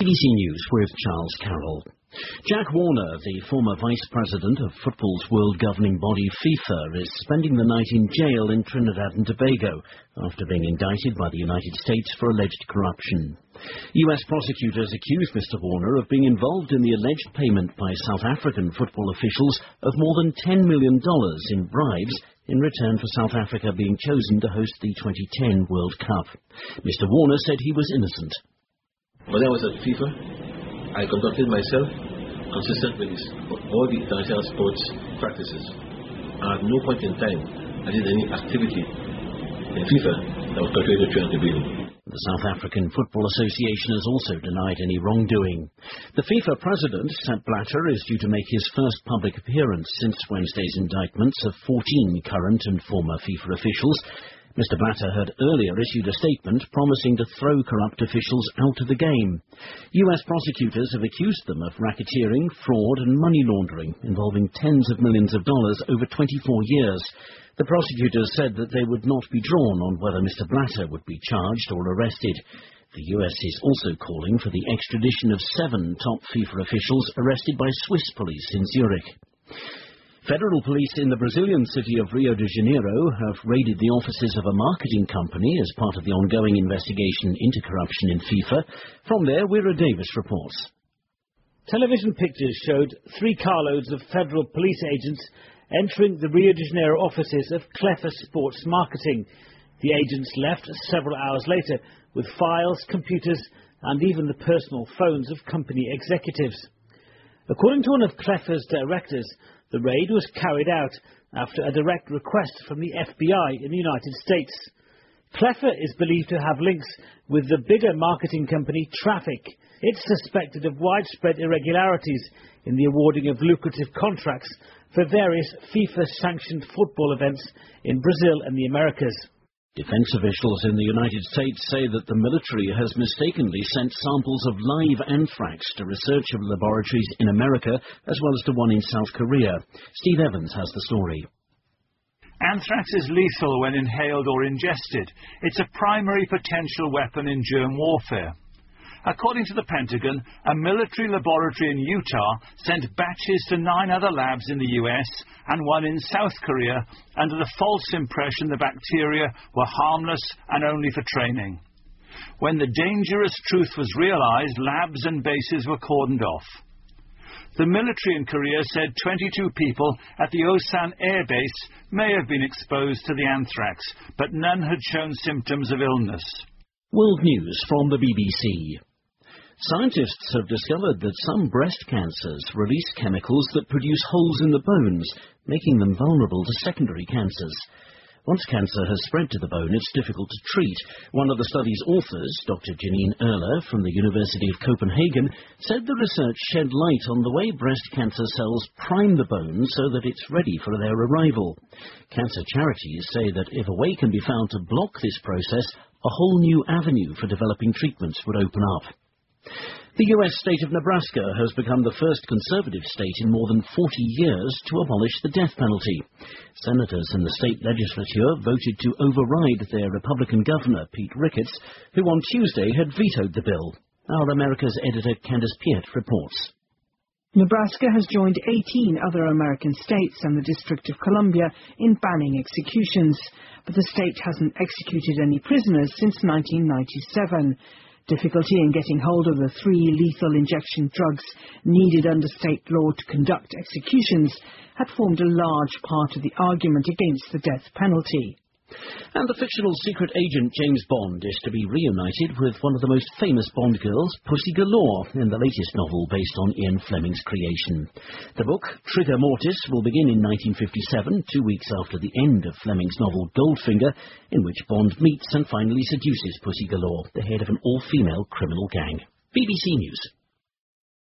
BBC News with Charles Carroll. Jack Warner, the former vice president of football's world governing body FIFA, is spending the night in jail in Trinidad and Tobago after being indicted by the United States for alleged corruption. US prosecutors accuse Mr. Warner of being involved in the alleged payment by South African football officials of more than $10 million in bribes in return for South Africa being chosen to host the 2010 World Cup. Mr. Warner said he was innocent. When I was at FIFA, I conducted myself consistent with all the international sports practices. At no point in time I did any activity in FIFA that was contrary to Trinidad and Tobago. The South African Football Association has also denied any wrongdoing. The FIFA president, Sepp Blatter, is due to make his first public appearance since Wednesday's indictments of 14 current and former FIFA officials. Mr. Blatter had earlier issued a statement promising to throw corrupt officials out of the game. US prosecutors have accused them of racketeering, fraud and money laundering involving tens of millions of dollars over 24 years. The prosecutors said that they would not be drawn on whether Mr. Blatter would be charged or arrested. The US is also calling for the extradition of 7 top FIFA officials arrested by Swiss police in Zurich. Federal police in the Brazilian city of Rio de Janeiro have raided the offices of a marketing company as part of the ongoing investigation into corruption in FIFA. From there, Wira Davis reports. Television pictures showed 3 carloads of federal police agents entering the Rio de Janeiro offices of Clefa Sports Marketing. The agents left several hours later with files, computers and even the personal phones of company executives. According to one of Clefa's directors, the raid was carried out after a direct request from the FBI in the United States. Clefa is believed to have links with the bigger marketing company Traffic. It's suspected of widespread irregularities in the awarding of lucrative contracts for various FIFA-sanctioned football events in Brazil and the Americas. Defense officials in the United States say that the military has mistakenly sent samples of live anthrax to research laboratories in America as well as to one in South Korea. Steve Evans has the story. Anthrax is lethal when inhaled or ingested. It's a primary potential weapon in germ warfare. According to the Pentagon, a military laboratory in Utah sent batches to 9 other labs in the US and one in South Korea under the false impression the bacteria were harmless and only for training. When the dangerous truth was realized, labs and bases were cordoned off. The military in Korea said 22 people at the Osan Air Base may have been exposed to the anthrax, but none had shown symptoms of illness. World News from the BBC. Scientists have discovered that some breast cancers release chemicals that produce holes in the bones, making them vulnerable to secondary cancers. Once cancer has spread to the bone, it's difficult to treat. One of the study's authors, Dr. Janine Erler from the University of Copenhagen, said the research shed light on the way breast cancer cells prime the bone so that it's ready for their arrival. Cancer charities say that if a way can be found to block this process, a whole new avenue for developing treatments would open up. The U.S. state of Nebraska has become the first conservative state in more than 40 years to abolish the death penalty. Senators in the state legislature voted to override their Republican governor, Pete Ricketts, who on Tuesday had vetoed the bill. Our America's editor, Candace Piet, reports. Nebraska has joined 18 other American states and the District of Columbia in banning executions, but the state hasn't executed any prisoners since 1997. Difficulty in getting hold of the 3 lethal injection drugs needed under state law to conduct executions had formed a large part of the argument against the death penalty. And the fictional secret agent James Bond is to be reunited with one of the most famous Bond girls, Pussy Galore, in the latest novel based on Ian Fleming's creation. The book, Trigger Mortis, will begin in 1957, 2 weeks after the end of Fleming's novel Goldfinger, in which Bond meets and finally seduces Pussy Galore, the head of an all-female criminal gang. BBC News.